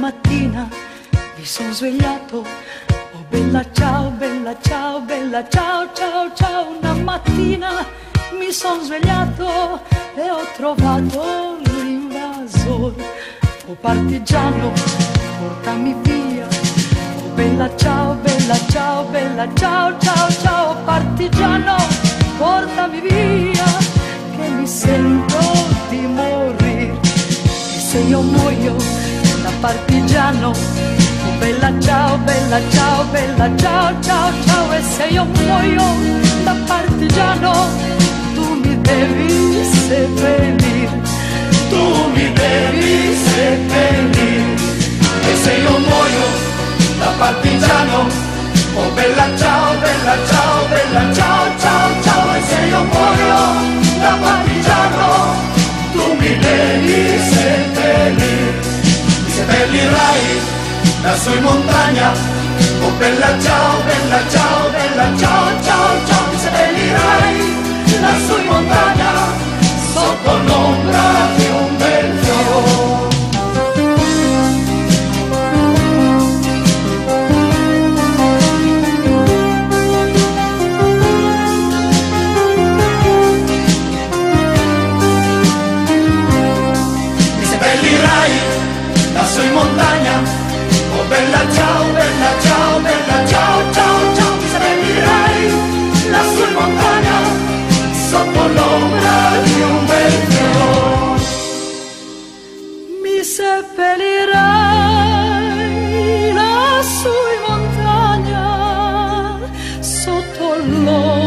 mattina mi sono svegliato, oh bella ciao, bella ciao, bella ciao, ciao, ciao. Una mattina mi sono svegliato e ho trovato l'invasore. Oh partigiano, portami via, oh bella ciao, bella ciao, bella ciao, ciao, ciao. Partigiano, portami via, che mi sento di morire. E se io muoio da partigiano, oh bella ciao, bella ciao, bella ciao, ciao, ciao. E se io muoio da partigiano, tu mi devi seppellire, tu mi devi seppellire. E se io muoio da partigiano, oh bella ciao, bella ciao, bella ciao, ciao, ciao. E se io muoio da partigiano, tu mi devi seppellire. Mi seppellirai lassù in montagna, oh bella ciao, bella ciao, bella ciao, ciao, ciao. Mi seppellirai lassù in montagna, sotto l'ombra di un bel fiore. Lassù in montagna, oh bella ciao, bella ciao, bella ciao, ciao, ciao. Mi seppellirai lassù in montagna, sotto l'ombra di un bel fiore. Mi seppellirai lassù in montagna, sotto l'ombra